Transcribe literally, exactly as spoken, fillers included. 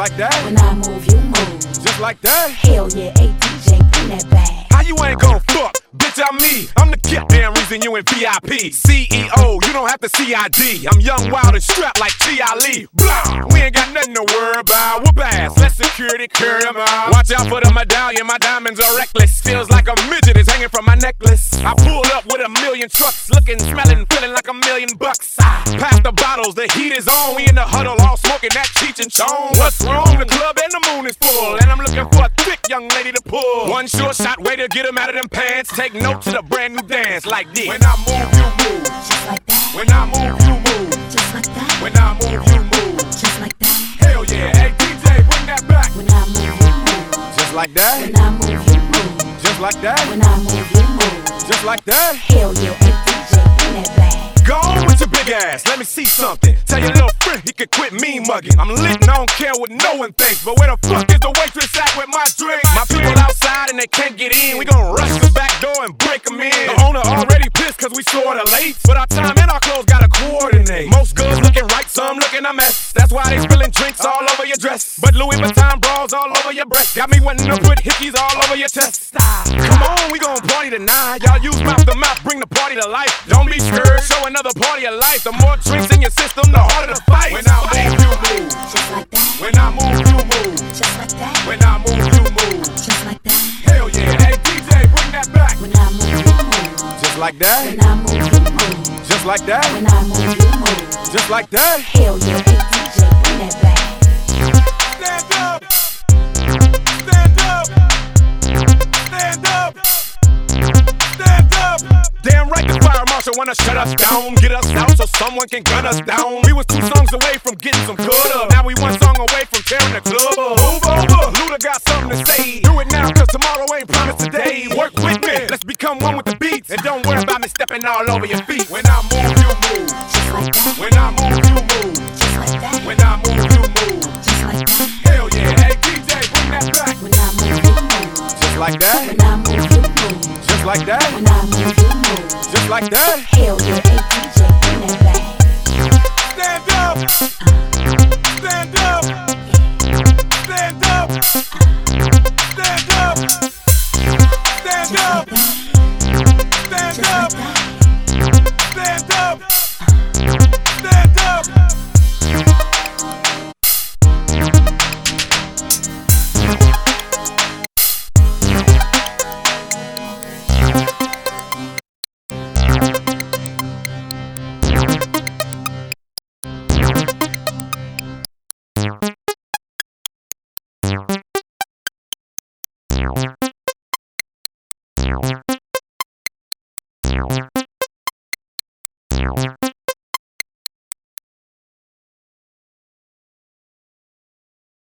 like that. When I move, you move. Just like that. Hell yeah, A D J, bring that back. How you ain't gon' fuck? Bitch, I'm me. I'm the goddamn reason you in V I P. C E O, you don't have to C I D. I'm young, wild, and strapped like T I Lee. Blah! We ain't got nothing to worry about. Whoop ass, let security carry 'em out. Watch out for the medallion, my diamonds are reckless. Feels like a midget is hanging from my necklace. I pulled up with a million trucks, looking, smelling, feeling like a million bucks. Pass the bottles, the heat is on. We in the huddle, all smoking that Cheech and Chong. What's wrong? The club and the moon is full, and I'm looking for a thick young lady to pull. One short shot way to get 'em out of them pants. Take note to the brand new dance like this. When I move, you move. Just like that. When I move, you move. Just like that. When I move, you move. Just like that. Hell yeah, hey D J, bring that back. When I move, you move. Just like that. When I move, you move. Just like that. When I move, you move. Just like that. Hell yeah, A D J, bring that back. Go on with your big ass, let me see something. Tell your little friend he could quit me mugging. I'm lit and I don't care what no one thinks. But where the fuck is the waitress at with my drink? My people outside and they can't get in. We gon' rush the back door and break them in. The owner already pissed cause we sorta late. But our time and our clothes gotta coordinate. Most girls looking right, some looking a mess. That's why they spilling drinks all over your dress. But Louis Vuitton bras all over your breast. Got me wanting to put hickeys all over your chest. Come on, we gon' party tonight. Y'all use mouth to mouth, bring the party to life. Don't be scared, show another party of life. The more drinks in your system, the harder the fight. When I move, you move. Just like that. When I move, you move. Just like that. When I move, you move. Just like that. Hell yeah, hey D J, bring that back. When I move, you move. Just like that. When I move, you move. Just like that. When I move, you move. Just like that. Hell yeah, A D J, bring that back. Stand up. Stand up. Stand up. Stand up. Damn right the fire marshal wanna shut us down. Get us out so someone can gun us down. We was two songs away from getting some good up. Now we one song away from tearing the club up. Move over, Luda got something to say. Do it now cause tomorrow ain't promised today. Work with me, let's become one with the beats. And don't worry about me stepping all over your feet. When I move, you move. Just like that. When I move, you move. Just like that. When I move, you move. Just like that. Hell yeah, hey D J, bring that back. When I move, you move. Just like that. When I move, you move. Just like that. When I move, you move. Just like that. Hell yeah, A D J, bring that back. Stand up. Stand up. Stand up. Stand up. Stand up. Stand up. Stand up. Stand up. Meow.